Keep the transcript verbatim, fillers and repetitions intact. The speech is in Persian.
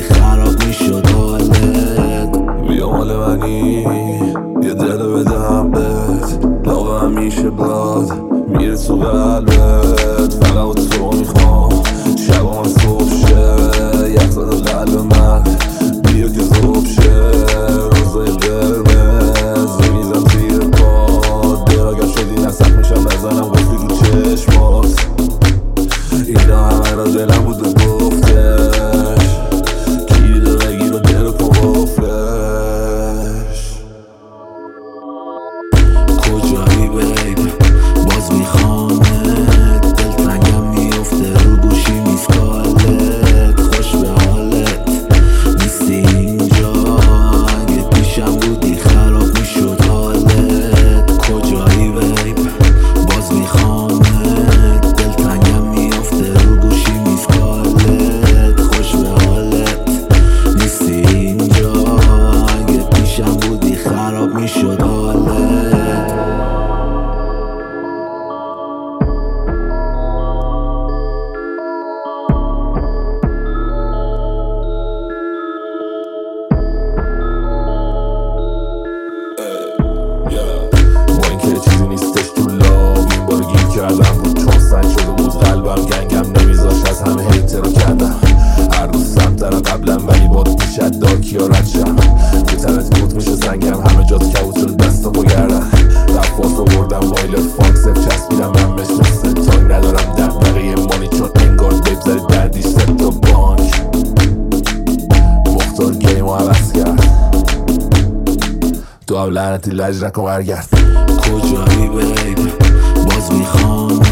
خراب میشد حالت. بیا مال منی یه دل بدم بهت، لاغ همیشه باد میره تو قلبت. فقط تو میخوام شبا من صبح شه، یخ زده قلب من بیا که ذوب شه. روزای قرمز میزم زیر پاد، دراگم شدی نسخ میشم نزنم قفلی رو چشمات. اینا همه را دلم بود و گفتش، کلید رو بگیر و دل رو کن قفلش. کجایی بیب باز میخوامت، دلتنگم میفته رو گوشی میسکالت. خوش به حالت نیستی اینجا، اگه پیشم بودی خراب میشد حالت. کجایی بیب باز میخوامت، دلتنگم میفته رو گوشی میسکالت. خوش به حالت نیستی اینجا، اگه پیشم بودی خراب میشد حالت. با اینکه چیزی نیستش تو لاب، این بار گیر کردم بود چون سنگ شده بود قلبم. گنگم نمیذاش از همه هیتر رو کردم، هر روز سمترم قبلم ولی باد میشد داکی ها ردشم. یه تنت گوت میشه سنگم، همه جات کبوت شده دستم با گردم. رفاس رو بردم وایل فانک سف چسبیدم من مثل ستانگ. ندارم دقدقه مانی چون انگار بیب زدی دردیش ست تا بانک. مختار گیم رو عوض کرد، تو هم لعنتی لج نکن برگرد. کجایی بیب باز میخوام